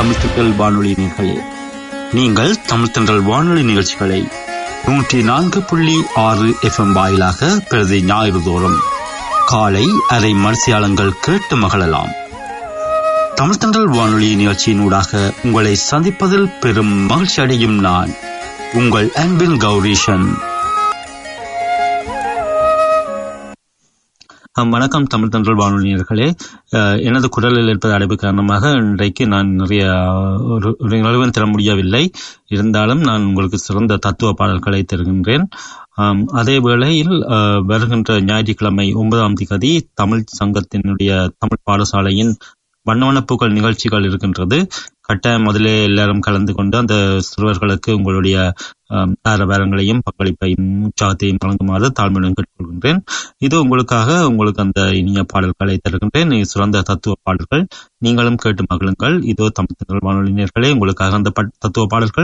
தமிழ்த்தென்றல் வானொலி நேயர்களே, நீங்கள் தமிழ்த்தென்றல் வானொலி நிகழ்ச்சிகளை 104.6 FM வாயிலாக பிரதி ஞாயிறு தோறும் காலை அரை மரிசியாளங்கள் கேட்டு மகிழலாம். தமிழ்த்தென்றல் வானொலி நிகழ்ச்சியினூடாக உங்களை சந்திப்பதில் பெரும் மகிழ்ச்சி அடையும் நான் உங்கள் அன்பின் கௌரீஷன். வணக்கம் தமிழ்த்தென்றல் வானொலி நேயர்களே. எனது குரலில் இருப்பது அடைப்பு காரணமாக இன்றைக்கு நான் நிறைய ஒரு நிலவரம் தர முடியவில்லை. இருந்தாலும் நான் உங்களுக்கு சிறந்த தத்துவ பாடல்களை தருகின்றேன். அதே வேளையில் வருகின்ற ஞாயிற்றுக்கிழமை 9ஆம் தேதி தமிழ் சங்கத்தினுடைய தமிழ் பாடசாலையின் வண்ணவனப்பூக்கள் நிகழ்ச்சிகள் இருக்கின்றது. கட்டாயம் முதலே எல்லாரும் கலந்து கொண்டு அந்த சிறுவர்களுக்கு உங்களுடைய ஆரவாரங்களையும் பங்களிப்பையும் உற்சாகத்தையும் வழங்குமாறு தாழ்மையுடன் கேட்டுக்கொள்கின்றேன். இது உங்களுக்கு அந்த இனிய பாடல்களை தருகின்றேன். சிறந்த தத்துவ பாடல்கள், நீங்களும் கேட்டு மகிழுங்கள். இதோ தமிழ்த்தென்றல் வானொலி நேயர்களே, உங்களுக்காக அந்த தத்துவ பாடல்கள்.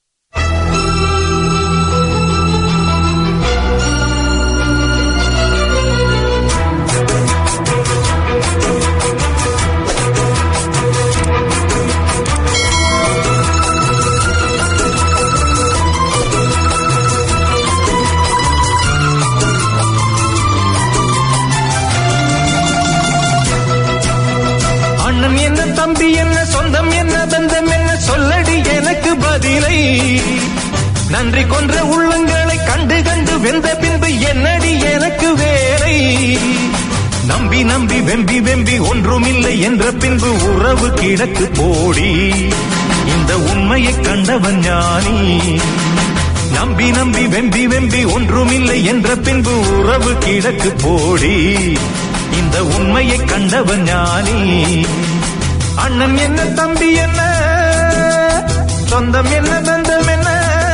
தம்பி என்ன, சொந்தம் என்ன, பந்தம் என்ன, சொல்லடி எனக்கு பதிலை. நன்றி கொன்ற உள்ளங்களை கண்டு கண்டு வெந்த பின்பு என்னடி எனக்கு வேலை. நம்பி நம்பி வெம்பி வெம்பி ஒன்றுமில்லை என்ற பின்பு உறவு கிடக்கு போடி. இந்த உண்மையை கண்டவன் ஞானி. நம்பி நம்பி வெம்பி வெம்பி ஒன்றுமில்லை என்ற பின்பு உறவு கிடக்கு போடி. இந்த உண்மையை கண்டவன் ஞானி. அண்ணன் என்ன, தம்பி என்ன, சொந்தம் என்ன, பந்தம் என்ன.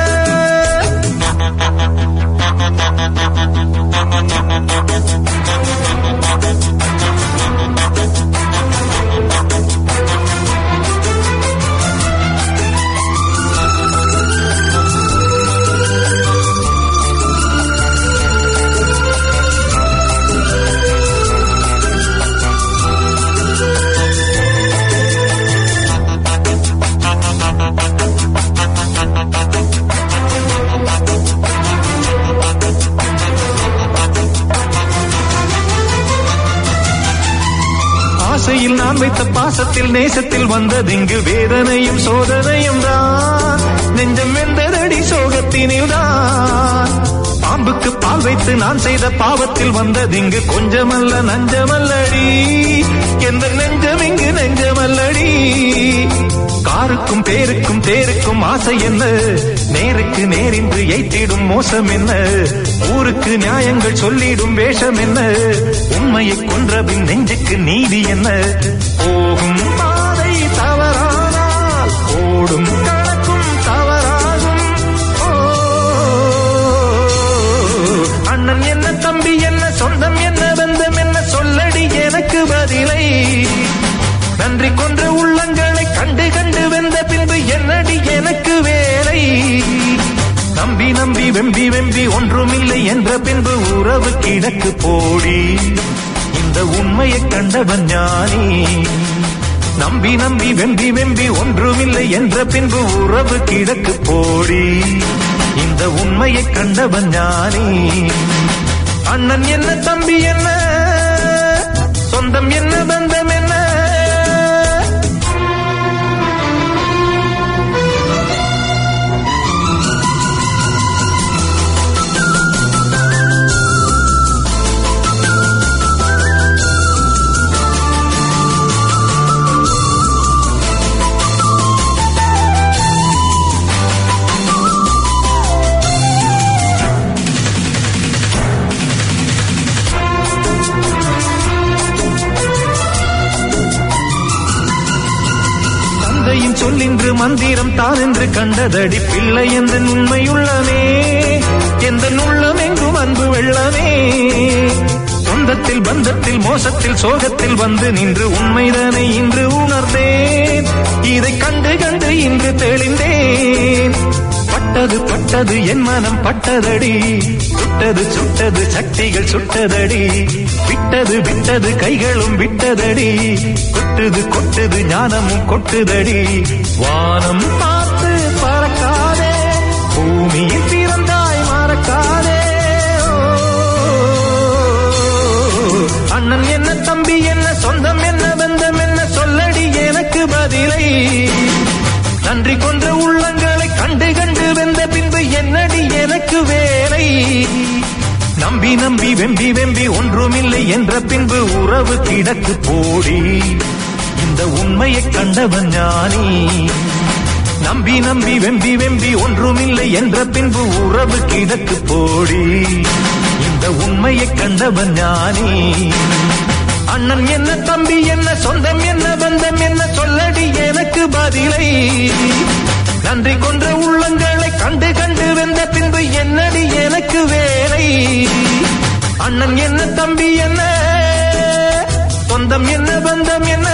ஆசையில் நான் வைத்த பாசத்தில் நேசத்தில் வந்ததிங்கு வேதனையும் சோதனையும் தான். நெஞ்சம் வெந்ததடி சோகத்தினில் தான். பாம்புக்கு பால் வைத்து நான் செய்த பாவத்தில் வந்ததிங்கு கொஞ்சமல்ல நஞ்சமல்லடி. எந்த நெஞ்சம் இங்கு நெஞ்சமல்லடி. காருக்கும் பேருக்கும் தேருக்கும் ஆசை என்ன, நேருக்கு நேரின்று எய்த்திடும் மோசம் என்ன. ஊருக்கு நியாயங்கள் சொல்லிடும் வேஷம் என்ன. உண்மையை கொன்றபின் நெஞ்சுக்கு நீதி என்ன. போகும் பாதை தவறானால் ஓடும் கணக்கும் தவறாகும். அண்ணன் என்ன, தம்பி என்ன, சொந்தம் என்ன, பந்தம் என்ன, சொல்லடி எனக்கு பதிலை. நன்றி கொன்ற உள்ளங்களை கண்டு கண்டு வெந்த பின்பு என்னடி எனக்கு வேலை. நம்பி நம்பி வெம்பி வெம்பி ஒன்றுமில்லை என்ற பின்பு உறவு கிடக்கு போடி. இந்த உண்மையை கண்டவன் ஞானி. நம்பி நம்பி வெம்பி வெம்பி ஒன்றுமில்லை என்ற பின்பு உறவு கிடக்கு போடி. இந்த உண்மையை கண்டவன் ஞானி. அண்ணன் என்ன, தம்பி என்ன, சொந்தம் என்ன, பந்தம் என்ன. சொல்லின்று மந்திரம் தான் என்று கண்டதடி பிள்ளை. எந்த உண்மையுள்ளமே, எந்த உள்ளம் எங்கும் அன்பு வெள்ளமே. சொந்தத்தில் பந்தத்தில் மோசத்தில் சோகத்தில் வந்து நின்று உண்மைதானே இன்று உணர்ந்தேன். இதை கண்டு கண்டு இன்று தெளிந்தேன். பட்டது பட்டது என் மனம் பட்டதடி. சுட்டது சுட்டது சக்திகள் சுட்டதடி. விட்டது விட்டது கைகளும் விட்டதடி. குத்து கொட்டுது கொட்டுது ஞானமும் கொட்டுதடி. வானம் பார்த்து பறக்காதே, பூமியில் பிறந்தாய் மறக்காதே. அண்ணன் என்ன, தம்பி என்ன, சொந்தம் என்ன, பந்தம் என்ன, சொல்லடி எனக்கு பதிலை. நன்றி கொன்ற உள்ளங்களை கண்டு கண்டு வெந்த பின்பு என்னடி எனக்கு வேலை. நம்பி நம்பி வெம்பி வெம்பி ஒன்றுமில்லை என்ற பின்பு உறவு கிடக்கு போடி. இந்த உண்மையை கண்டவன் ஞானி. நம்பி நம்பி வெம்பி வெம்பி ஒன்றுமில்லை என்ற பின்பு உறவு கிடக்கு போடி. இந்த உண்மையை கண்டவன் ஞானி. அண்ணன் என்ன, தம்பி என்ன, சொந்தம் என்ன, பந்தம் என்ன, சொல்லடி எனக்கு பதிலை. நன்றி கொன்ற உள்ளங்களை கண்டு கண்டு வெந்த பின்பு என்னடி எனக்கு வேலை. அண்ணன் என்ன, தம்பி என்ன, சொந்தம் என்ன, பந்தம் என்ன.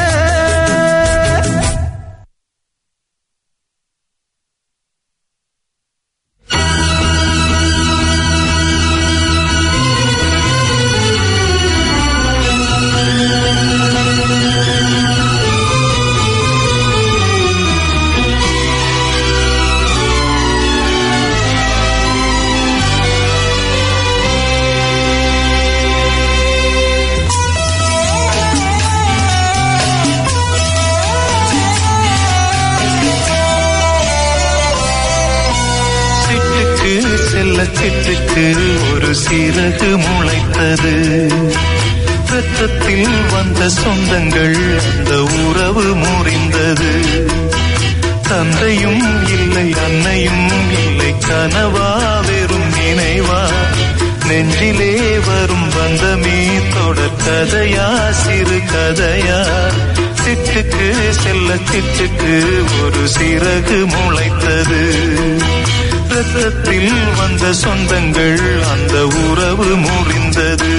சிட்டுக்கு ஒரு சிறகு முளைத்தது. ரத்தத்தில் வந்த சொந்தங்கள் அந்த உறவு முறிந்தது. தந்தையும் இல்லை, அன்னையும் இல்லை, கனவா வெறும் நினைவா. நெஞ்சிலே வரும் பந்தமே தொடர் கதையா, சிறு கதையா. சிட்டுக்கு செல்ல சிட்டுக்கு ஒரு சிறகு முளைத்தது. ரத்தத்தில் வந்த சொந்தங்கள் அந்த உறவு முறிந்தது.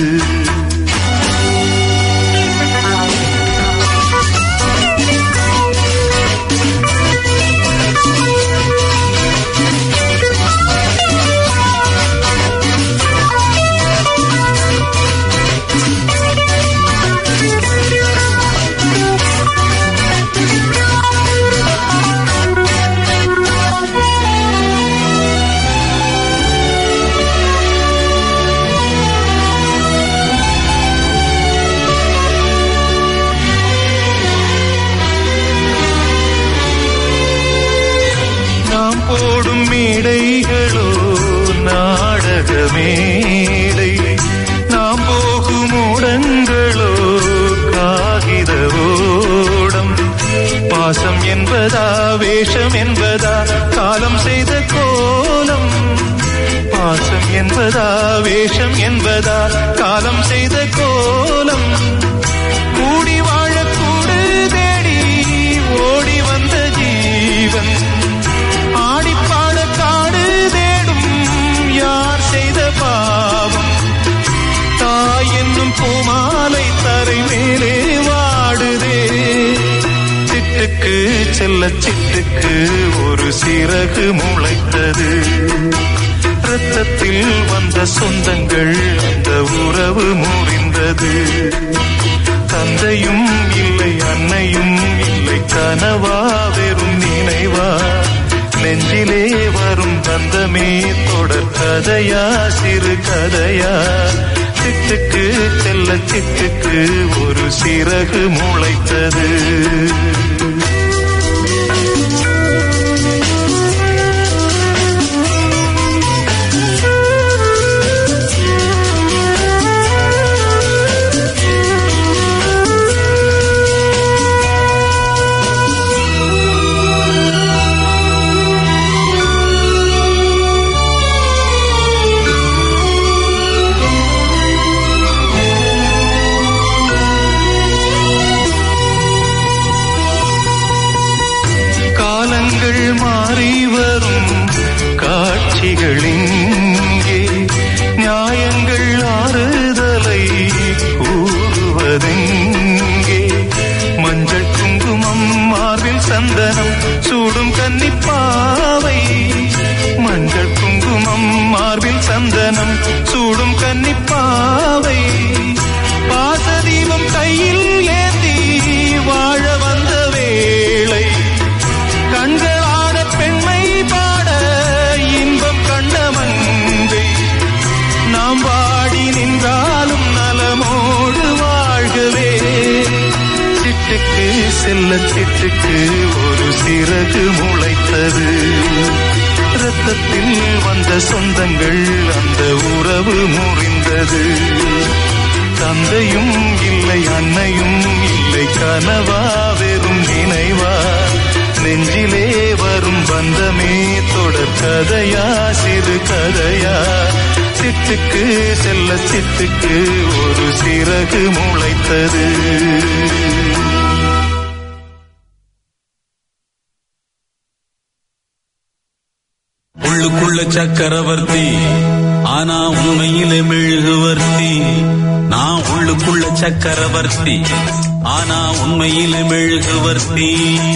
மேடைகளோ நாடக மேடை, நாம் போகும் ஓடங்களோ காகித ஓடம். பாசம் என்பதா, வேஷம் என்பதா, காலம் செய்த கோலம். பாசம் என்பதா, வேஷம் என்பதா, காலம் செய்த கோலம். கூடி வாழக்கூடு தேடி ஓடி வந்த ஜீவன், ஆடிப்பாட காடு தேடும் யார் செய்த பாவம். தாய் என்னும் பூமாலை தரை மேலே வாடுதே. சிட்டுக்கு செல்ல சிட்டுக்கு ஒரு சிறகு முளைத்தது. ரத்தத்தில் வந்த சொந்தங்கள் அந்த உறவு முறிந்தது. தந்தையும் இல்லை, அன்னையும் இல்லை, கனவா வெறும் நினைவா. நெஞ்சிலே வரும் பந்தமே தொடர் கதையா, சிறு கதையா. சிட்டுக்கு செல்ல சிட்டுக்கு ஒரு சிறகு முளைத்தது. மாறி வரும் காட்சிகளிங்கே நியாயங்கள் ஆறுதலை கூறுவதெங்கே. மஞ்சள் குங்குமம் மார்பில் சந்தனம் சூடும் கன்னிப்பாவை. மஞ்சள் குங்குமம் மார்பில் சந்தனம் சூடும் கன்னிப்பாவை. பாசதீபம் கையில் ஏந்தி செல்ல சிட்டுக்கு ஒரு சிறகு முளைத்தது. ரத்தத்தில் வந்த சொந்தங்கள் அந்த உறவு முறிந்தது. தந்தையும் இல்லை அன்னையும் இல்லை கனவா வெறும் நினைவா, நெஞ்சிலே வரும் பந்தமே தொடர் கதையா சிறு கதையா. சிட்டுக்கு செல்ல சிட்டுக்கு ஒரு சிறகு முளைத்தது. உள்ளுக்குள்ள சக்கரவர்த்தி ஆனா உண்மையிலே மெழுகுவர்த்தி. நான் உள்ளுக்குள்ள சக்கரவர்த்தி ஆனா உண்மையிலே மெழுகுவர்த்தி.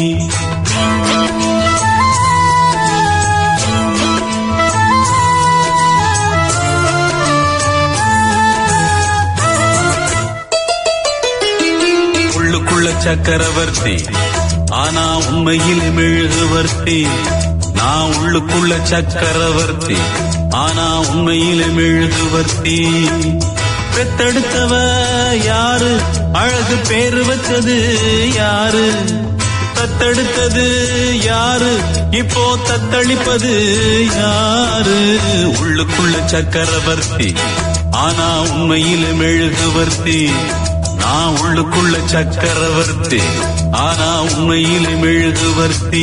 உள்ளுக்குள்ள சக்கரவர்த்தி ஆனா உண்மையிலே மெழுகுவர்த்தி. நான் உள்ளுக்குள்ள சக்கரவர்த்தி ஆனா உண்மையிலே மெழுகுவர்த்தி. பெத்தெடுத்தவ யாரு, அழகு பேரு வச்சது யாரு, தத்தெடுத்தது யாரு, இப்போ தத்தளிப்பது யாரு. உள்ளுக்குள்ள சக்கரவர்த்தி ஆனா உண்மையிலே மெழுகுவர்த்தி. நான் உள்ளுக்குள்ள சக்கரவர்த்தி ஆனா உண்மையிலே மெழுகுவர்த்தி.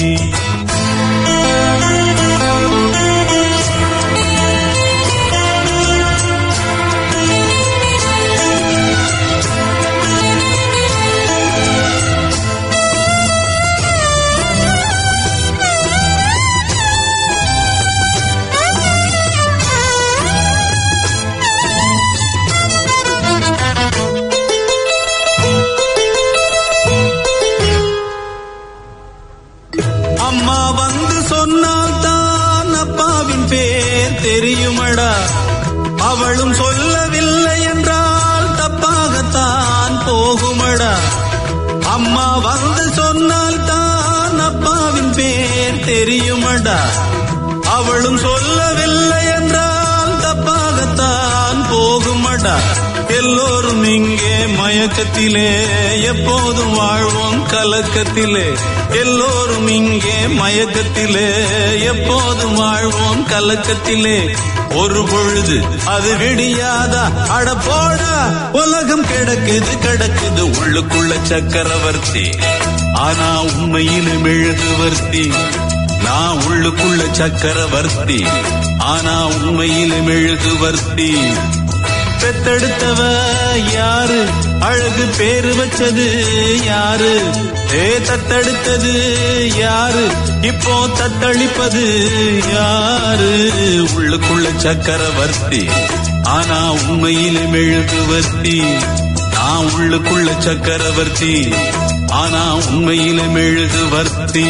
அம்மா வந்து சொன்னால் தான் அப்பாவின் பேர் தெரியுமடா. அவளும் சொல்லவில்லை என்றால் தப்பாகத்தான் போகுமடா. அம்மா வந்து சொன்னால் தான் அப்பாவின் பேர் தெரியுமடா. அவளும் சொல்லவில்லை என்றால் தப்பாகத்தான் போகுமடா. எல்லோரும் இங்கே மயக்கத்திலே எப்போதும் வாழ்வோம் கலக்கத்திலே. எல்லோரும் இங்கே மயக்கத்திலே எப்போதும் வாழ்வோம் கலக்கத்திலே. ஒரு பொழுது அது விடியாதா, அட போடா உலகம் கிடக்குது கிடக்குது. உள்ளுக்குள்ள சக்கரவர்த்தி ஆனா உண்மையிலே மெழுகுவர்த்தி. நான் உள்ளுக்குள்ள சக்கரவர்த்தி ஆனா உண்மையிலே மெழுகுவர்த்தி. பெத்தெடுத்தவ யாரு, அழகு பேரு வச்சது யாரு, தத்தெடுத்தது யாரு, இப்போ தத்தளிப்பது யாரு. உள்ளுக்குள்ள சக்கரவர்த்தி ஆனா உண்மையிலே மெழுகுவர்த்தி. நான் உள்ளுக்குள்ள சக்கரவர்த்தி ஆனா உண்மையிலே மெழுகுவர்த்தி.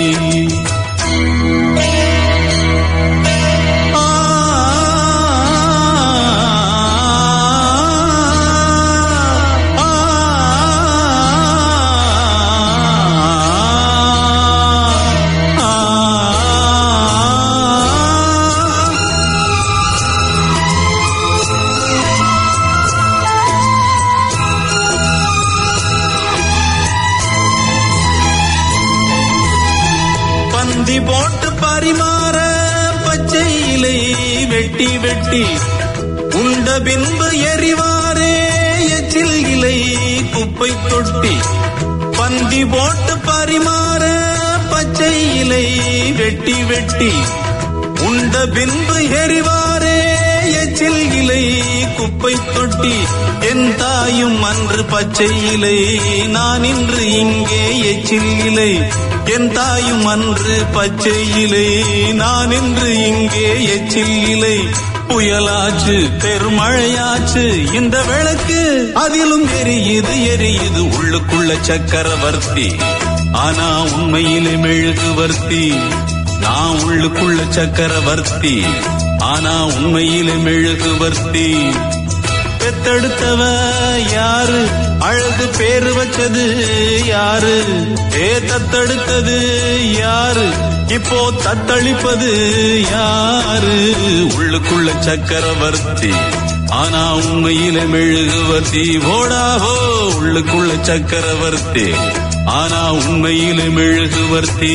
பந்தி போட்டு பரிமாற பச்சை இலை வெட்டி வெட்டி உண்ட பின்பு எறிவாரே எச்சில் இலை குப்பை தொட்டி. பந்தி போட்டு பரிமாற பச்சை இலை வெட்டி வெட்டி உண்ட பின்பு எறிவாரே எச்சில் இலை குப்பை தொட்டி. என் தாயும் அன்று பச்சை இலை, நான் இன்று இங்கே எச்சில் இலை. என் தாயும் அன்று பச்சை இலை, நான் இன்று இங்கே எச்சில் இலை. புயலாச்சு பெருமழையாச்சு இந்த விளக்கு அதிலும் எரியுது எரியுது. உள்ளுக்குள்ள சக்கரவர்த்தி ஆனா உண்மையிலே மெழுகுவர்த்தி. நான் உள்ளுக்குள்ள சக்கரவர்த்தி ஆனா உண்மையிலே மெழுகுவர்த்தி. பெத்தெடுத்தவ யாரு, அழகு பேரு வச்சது யாரு, தத்தெடுத்தது யாரு, இப்போ தத்தளிப்பது யாரு. உள்ளுக்குள்ள சக்கரவர்த்தி ஆனா உண்மையிலே மெழுகுவர்த்தி. போடாவோ உள்ளுக்குள்ள சக்கரவர்த்தி ஆனா உண்மையிலே மெழுகுவர்த்தி.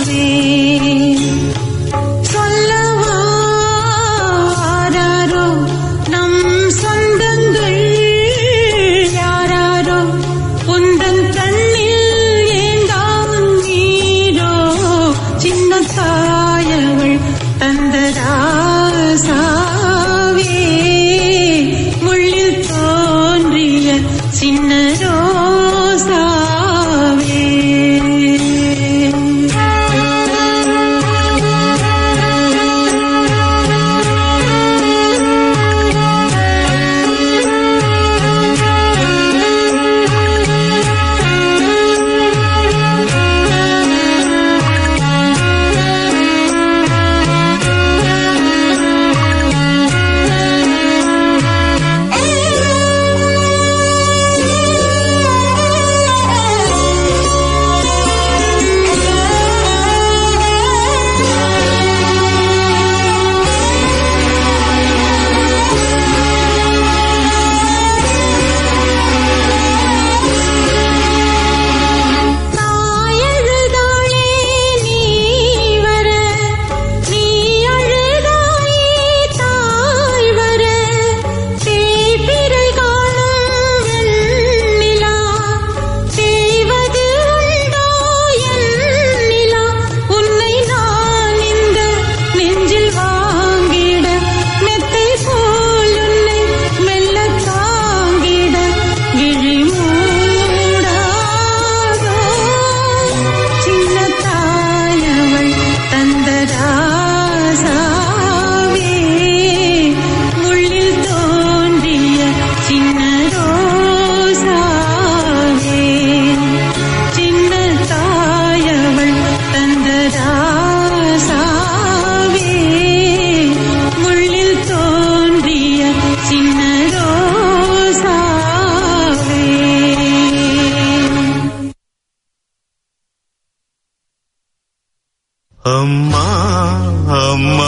அம்மா அம்மா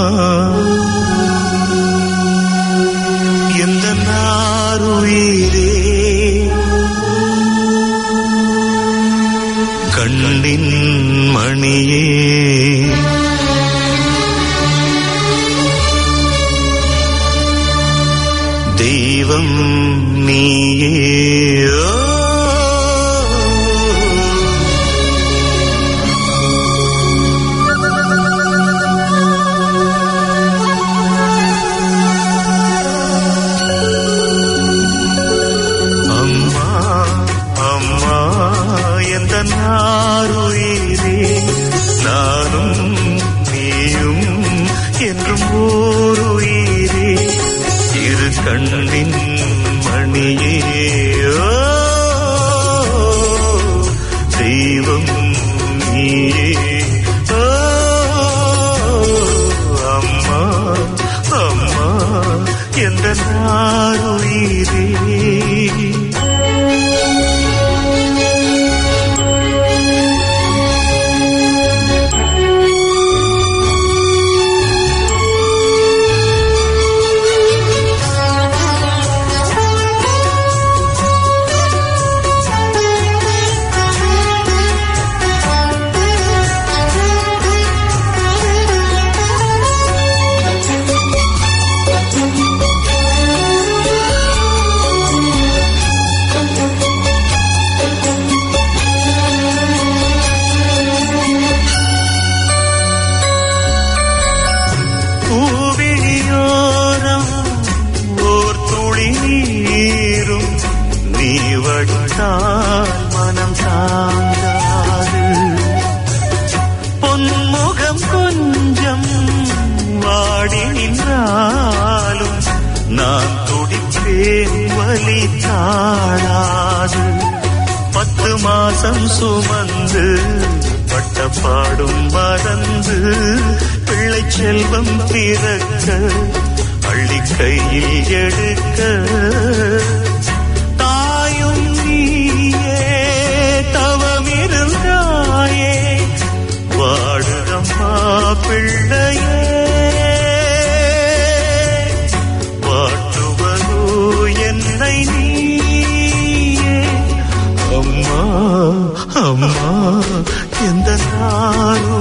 எந்த நாருயிரே கண்ணின் மணியே தெய்வம் நீயே நாருயிரே நானும் நீயும் என்றும் ஓருயிரே இரு கண்ணின் மணியே தெய்வம் நீயே அம்மா அம்மா என்ற நாருயிரே மனம் தாங்காது பொன்முகம் கொஞ்சம் வாடி நின்றாலும் நான் துடிப்பேன் வலி தாழாது 10 மாசம் சுமந்து பட்டப்பாடும் மறந்து பிள்ளை செல்வம் பிறக்க அள்ளி கையில் எடுக்க தவமிருந்தாயே வாடுதம்மா பிள்ளையே வாட்டுவதோ என்னை நீயே அம்மா அம்மா எந்த நாள்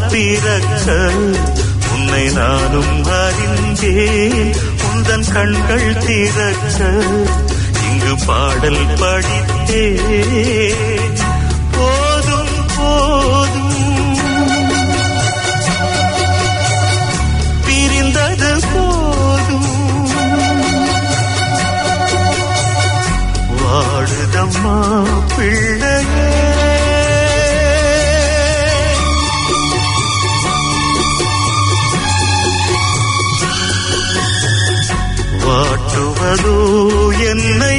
பிறக்க உன்னை நானும் அறிந்தேன். உந்தன் கண்கள் திறக்க இங்கு பாடல் படித்தேன். போதும் போதும் பிரிந்தது போதும், வாடுதம்மா பிள்ளையே. வாட்டுவதோ என்னை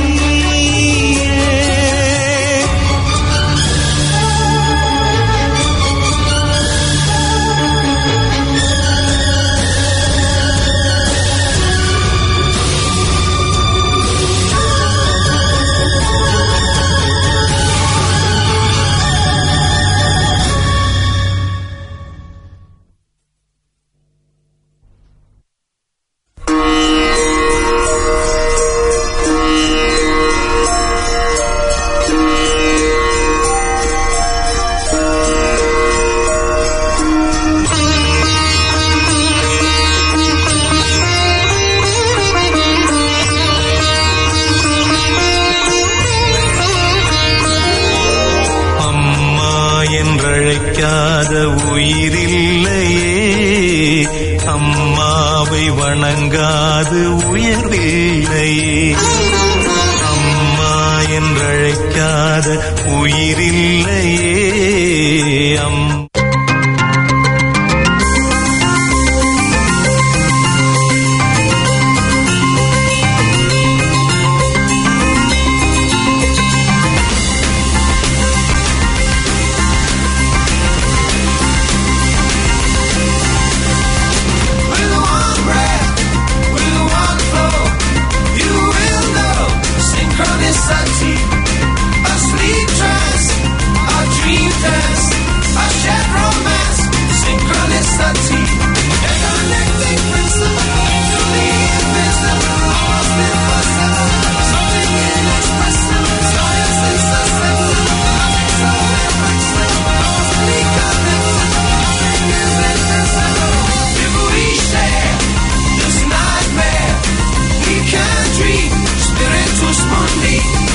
உயிரில்லையே, அம்மாவை வணங்காது உயர்வில்லையே. அம்மா என்றழைக்காத உயிரில்லையே. Spiritual Monday.